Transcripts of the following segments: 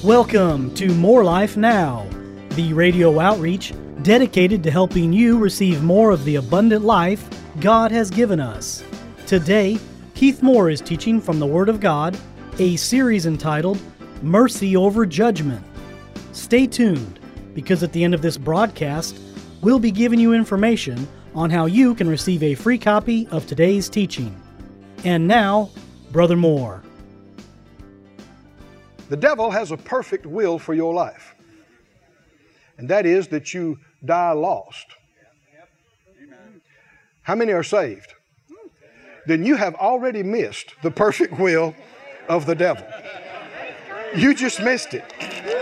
Welcome to More Life Now, the radio outreach dedicated to helping you receive more of the abundant life God has given us. Today, Keith Moore is teaching from the Word of God, a series entitled Mercy Over Judgment. Stay tuned, because at the end of this broadcast, we'll be giving you information on how you can receive a free copy of today's teaching. And now, Brother Moore. The devil has a perfect will for your life. And that is that you die lost. How many are saved? Then you have already missed the perfect will of the devil. You just missed it.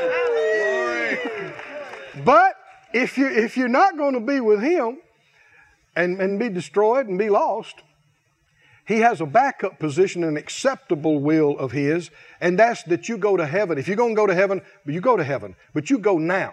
But if you're not going to be with him and be destroyed and be lost, he has a backup position, an acceptable will of his, and that's that you go to heaven. If you're going to go to heaven, you go to heaven, but you go now.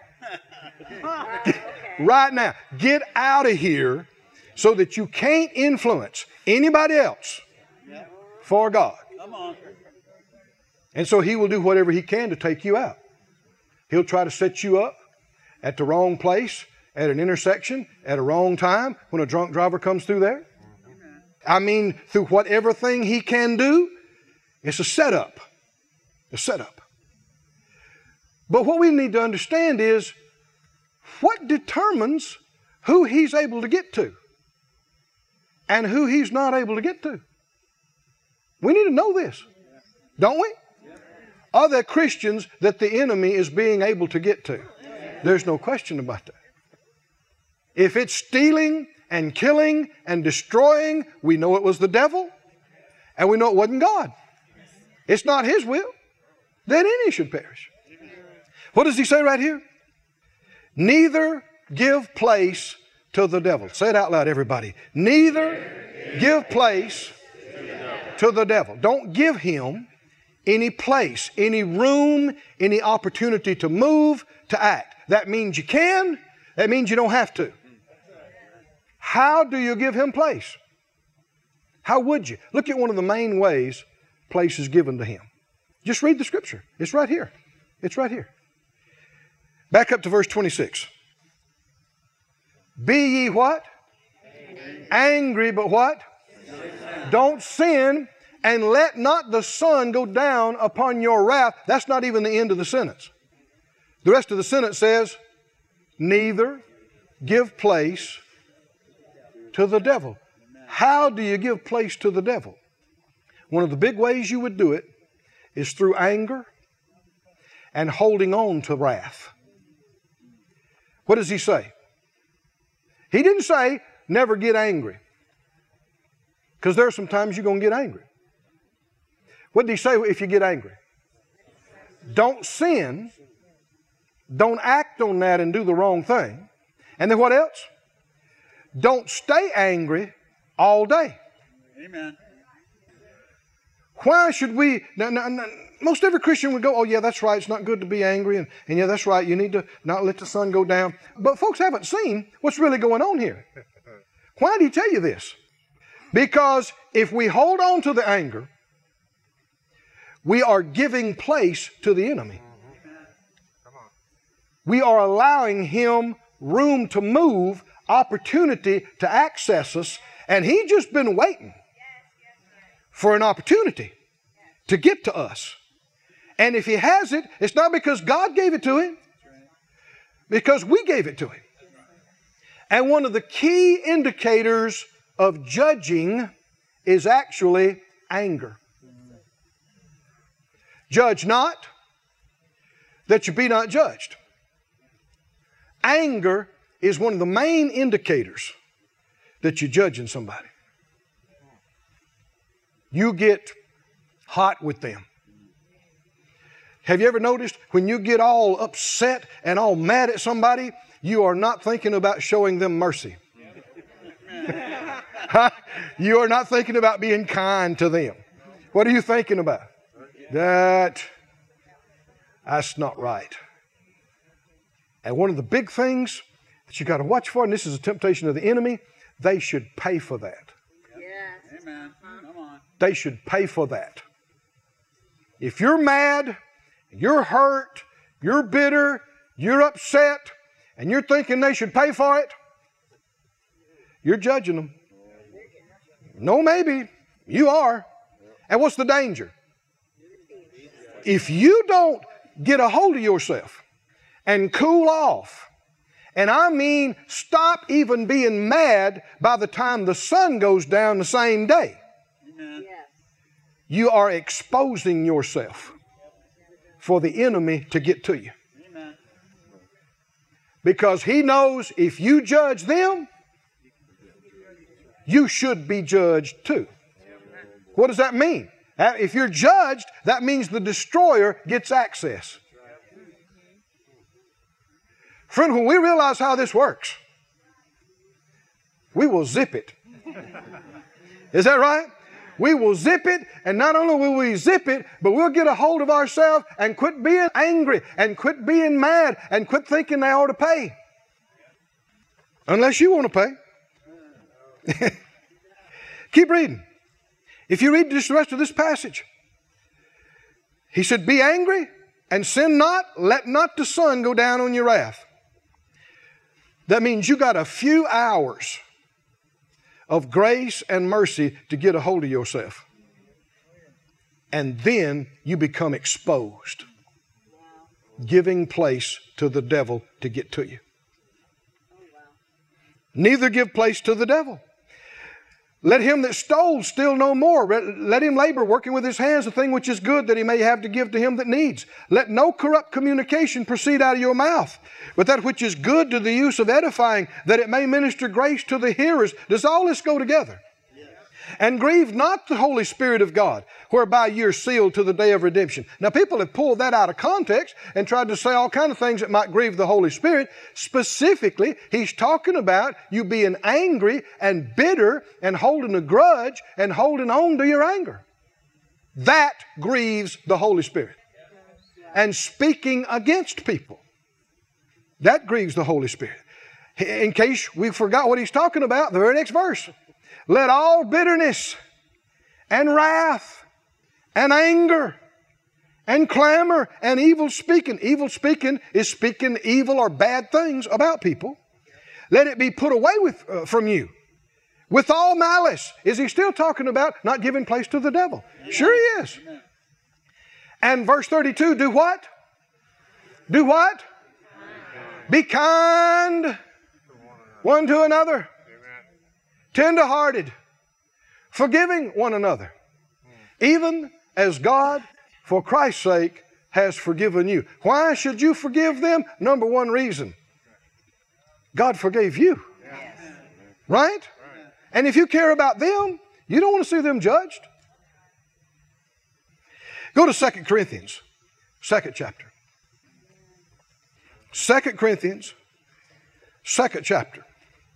Right now. Get out of here so that you can't influence anybody else for God. And so he will do whatever he can to take you out. He'll try to set you up at the wrong place, at an intersection, at a wrong time, when a drunk driver comes through there. I mean, through whatever thing he can do, it's a setup. A setup. But what we need to understand is what determines who he's able to get to and who he's not able to get to. We need to know this, don't we? Are there Christians that the enemy is being able to get to? There's no question about that. If it's stealing and killing and destroying, we know it was the devil, and we know it wasn't God. It's not his will that any should perish. What does he say right here? Neither give place to the devil. Say it out loud, everybody. Neither give place to the devil. Don't give him any place, any room, any opportunity to move, to act. That means you can. That means you don't have to. How do you give him place? How would you? Look at one of the main ways place is given to him. Just read the scripture. It's right here. It's right here. Back up to verse 26. Be ye what? Angry, but what? Don't sin, and let not the sun go down upon your wrath. That's not even the end of the sentence. The rest of the sentence says, neither give place to the devil. How do you give place to the devil? One of the big ways you would do it is through anger and holding on to wrath. What does he say? He didn't say never get angry, because there are some times you're going to get angry. What did he say if you get angry? Don't sin. Don't act on that and do the wrong thing. And then what else? Don't stay angry all day. Amen. Why should we... Now, most every Christian would go, oh yeah, that's right, it's not good to be angry, and yeah, that's right, you need to not let the sun go down. But folks haven't seen what's really going on here. Why did he tell you this? Because if we hold on to the anger, we are giving place to the enemy. We are allowing him room to move, opportunity to access us, and he's just been waiting for an opportunity to get to us. And if he has it, it's not because God gave it to him, because we gave it to him. And one of the key indicators of judging is actually anger. Judge not, that you be not judged. Anger is one of the main indicators that you're judging somebody. You get hot with them. Have you ever noticed when you get all upset and all mad at somebody, you are not thinking about showing them mercy. You are not thinking about being kind to them. What are you thinking about? That's not right. And one of the big things that you got to watch for, and this is a temptation of the enemy, they should pay for that. Yes. Amen. Come on. They should pay for that. If you're mad you're hurt, you're bitter, you're upset, and you're thinking they should pay for it, you're judging them. No, maybe. You are. And what's the danger? If you don't get a hold of yourself and cool off, and I mean stop even being mad by the time the sun goes down the same day, you are exposing yourself for the enemy to get to you. Because he knows if you judge them, you should be judged too. What does that mean? If you're judged, that means the destroyer gets access. Friend, when we realize how this works, we will zip it. Is that right? We will zip it, and not only will we zip it, but we'll get a hold of ourselves and quit being angry and quit being mad and quit thinking they ought to pay. Unless you want to pay. Keep reading. If you read just the rest of this passage, he said, be angry and sin not, let not the sun go down on your wrath. That means you got a few hours of grace and mercy to get a hold of yourself. And then you become exposed, giving place to the devil to get to you. Neither give place to the devil. Let him that stole steal no more. Let him labor, working with his hands, the thing which is good, that he may have to give to him that needs. Let no corrupt communication proceed out of your mouth, but that which is good to the use of edifying, that it may minister grace to the hearers. Does all this go together? And grieve not the Holy Spirit of God, whereby you're sealed to the day of redemption. Now, people have pulled that out of context and tried to say all kinds of things that might grieve the Holy Spirit. Specifically, he's talking about you being angry and bitter and holding a grudge and holding on to your anger. That grieves the Holy Spirit. And speaking against people, that grieves the Holy Spirit. In case we forgot what he's talking about, the very next verse. Let all bitterness and wrath and anger and clamor and evil speaking is speaking evil or bad things about people. Let it be put away from you. With all malice. Is he still talking about not giving place to the devil? Amen. Sure he is. Amen. And verse 32, do what? Do what? Be kind one to another. Tender-hearted, forgiving one another, even as God, for Christ's sake, has forgiven you. Why should you forgive them? Number one reason, God forgave you. Right? And if you care about them, you don't want to see them judged. Go to 2 Corinthians, 2nd chapter. 2 Corinthians, 2nd chapter.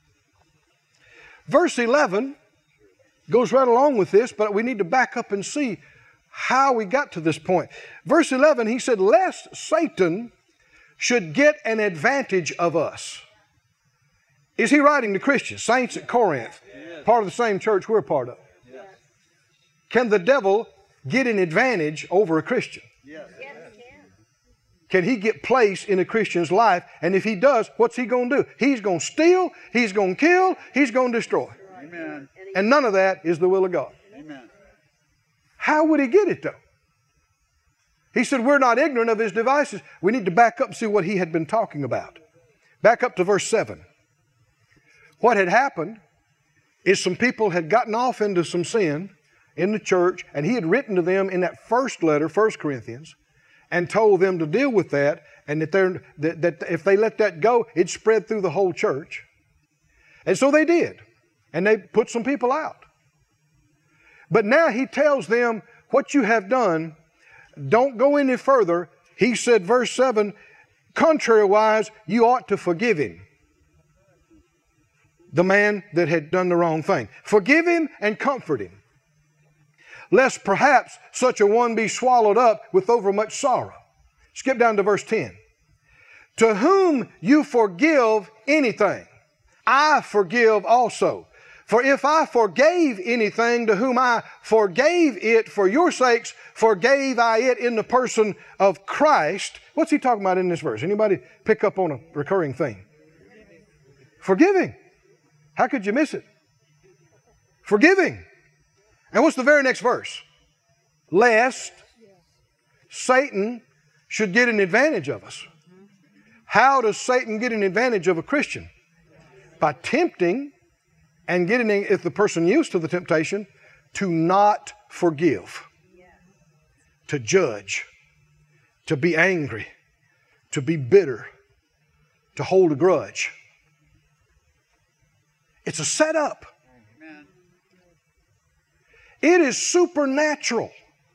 Verse 11 goes right along with this, but we need to back up and see how we got to this point. Verse 11, he said, lest Satan should get an advantage of us. Is he writing to Christians, saints at Corinth, part of the same church we're part of? Yes. Can the devil get an advantage over a Christian? Yes. Can he get place in a Christian's life? And if he does, what's he going to do? He's going to steal, he's going to kill, he's going to destroy. Amen. And none of that is the will of God. Amen. How would he get it though? He said, we're not ignorant of his devices. We need to back up and see what he had been talking about. Back up to verse 7. What had happened is some people had gotten off into some sin in the church, and he had written to them in that first letter, 1 Corinthians, and told them to deal with that, and that if they let that go, it'd spread through the whole church. And so they did. And they put some people out. But now he tells them, what you have done, don't go any further. He said, verse 7, contrariwise, you ought to forgive him. The man that had done the wrong thing. Forgive him and comfort him, lest perhaps such a one be swallowed up with overmuch sorrow. Skip down to verse 10. To whom you forgive anything, I forgive also. For if I forgave anything to whom I forgave it for your sakes, forgave I it in the person of Christ. What's he talking about in this verse? Anybody pick up on a recurring theme? Forgiving. How could you miss it? Forgiving. And what's the very next verse? Lest Satan should get an advantage of us. How does Satan get an advantage of a Christian? By tempting and getting, if the person used to the temptation, to not forgive, to judge, to be angry, to be bitter, to hold a grudge. It's a setup. It is supernatural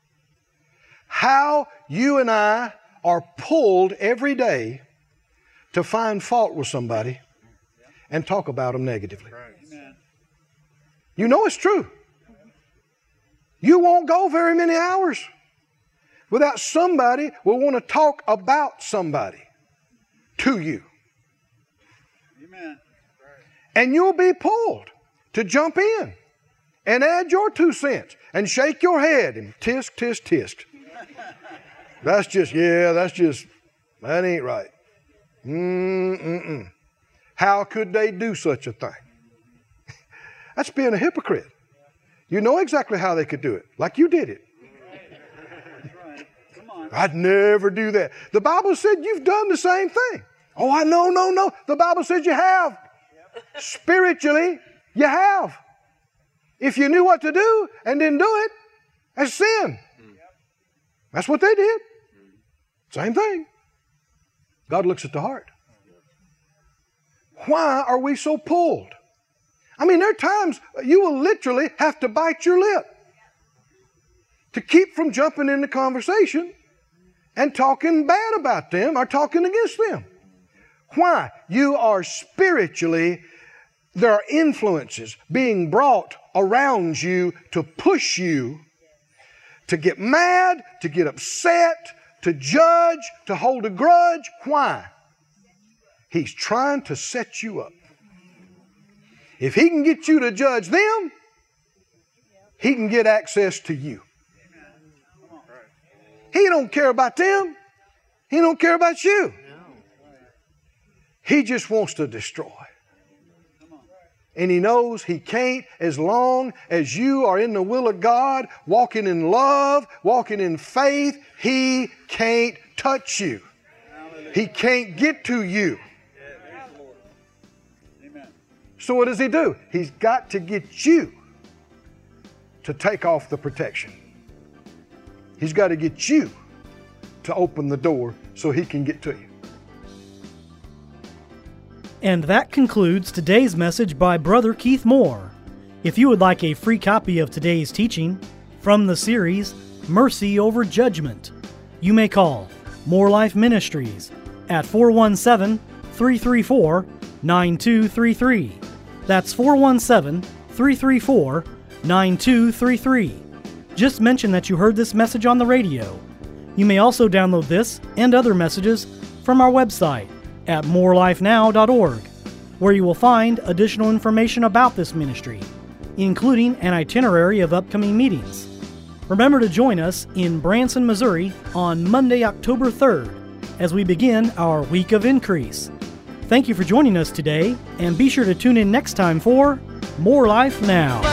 how you and I are pulled every day to find fault with somebody and talk about them negatively. You know it's true. You won't go very many hours without somebody will want to talk about somebody to you. Amen. And you'll be pulled to jump in and add your 2 cents and shake your head and tisk, tisk, tisk. That ain't right. How could they do such a thing? That's being a hypocrite. You know exactly how they could do it, like you did it. That's right. Come on. I'd never do that. The Bible said you've done the same thing. Oh, I know, no. The Bible says you have. Spiritually, you have. If you knew what to do and didn't do it, that's sin. That's what they did. Same thing. God looks at the heart. Why are we so pulled? I mean, there are times you will literally have to bite your lip to keep from jumping into conversation and talking bad about them or talking against them. Why? You are spiritually, there are influences being brought around you to push you to get mad, to get upset, to judge, to hold a grudge. Why? He's trying to set you up. If he can get you to judge them, he can get access to you. He don't care about them. He don't care about you. He just wants to destroy. And he knows he can't as long as you are in the will of God, walking in love, walking in faith. He can't touch you. He can't get to you. So what does he do? He's got to get you to take off the protection. He's got to get you to open the door so he can get to you. And that concludes today's message by Brother Keith Moore. If you would like a free copy of today's teaching from the series Mercy Over Judgment, you may call More Life Ministries at 417-334-9233. That's 417-334-9233. Just mention that you heard this message on the radio. You may also download this and other messages from our website at morelifenow.org, where you will find additional information about this ministry, including an itinerary of upcoming meetings. Remember to join us in Branson, Missouri on Monday, October 3rd, as we begin our Week of Increase. Thank you for joining us today, and be sure to tune in next time for More Life Now.